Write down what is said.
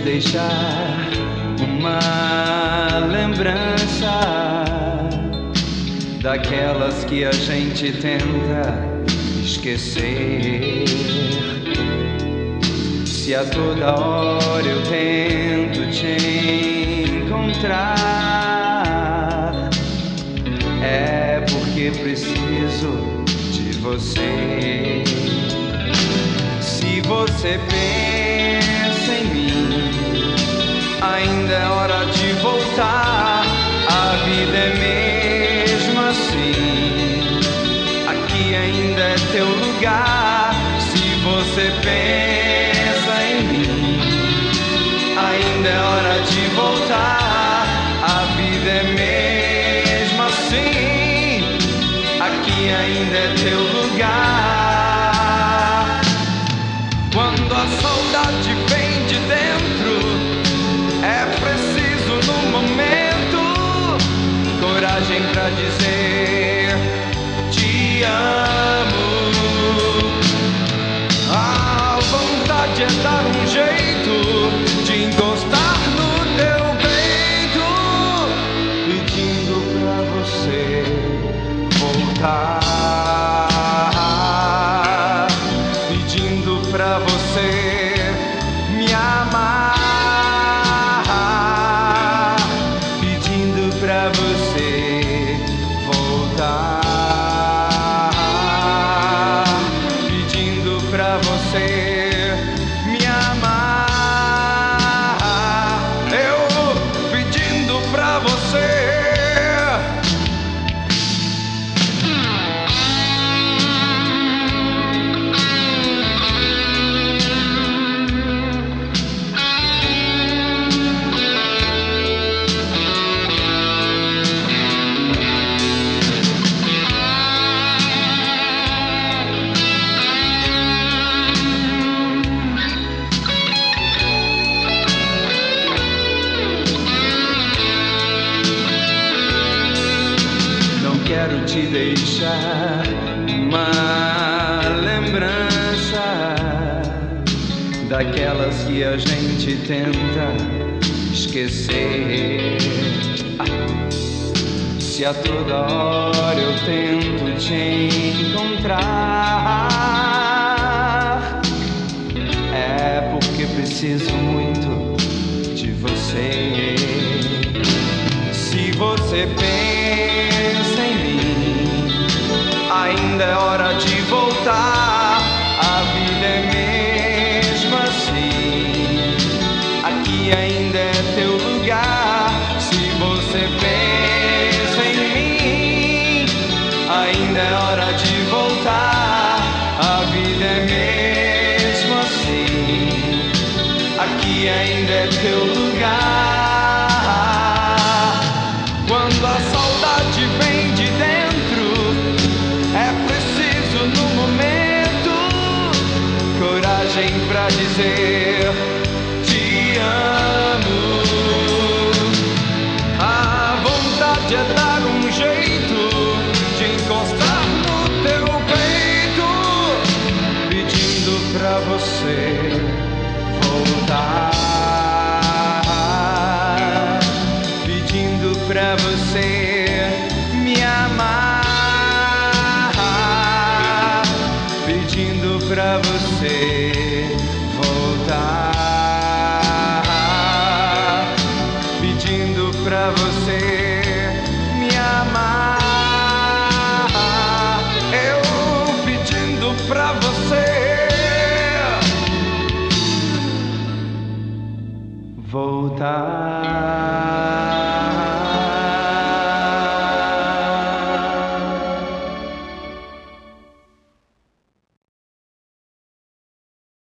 deixar uma lembrança daquelas que a gente tenta esquecer. Se a toda hora eu tento te encontrar, é porque preciso de você. Se você pensa em mim, ainda é hora de voltar. A vida é mesmo assim, aqui ainda é teu lugar. Se você pensa em mim, ainda é hora de voltar. A vida é mesmo assim, aqui ainda é teu lugar. Quando a saudade vem de dentro, é preciso no momento coragem pra dizer te amo. A vontade é dar um jeito de encostar no teu peito, pedindo pra você voltar, pedindo pra você me amar, pedindo pra você voltar, pedindo pra você me amar. Eu pedindo pra você. Quero te deixar uma lembrança daquelas que a gente tenta esquecer. Se a toda hora eu tento te encontrar, é porque preciso muito de você. Se você pensa em mim, ainda é hora de voltar. A vida é mesmo assim, aqui ainda é teu lugar. Se você pensa em mim, ainda é hora de voltar. A vida é mesmo assim, aqui ainda é teu lugar. Quando a saudade vem de dentro, é preciso no momento coragem pra dizer te amo. A vontade é dar um jeito de encostar no teu peito, pedindo pra você voltar, pedindo pra você me amar, pedindo pra você voltar, pedindo pra você me amar. Eu pedindo pra você voltar.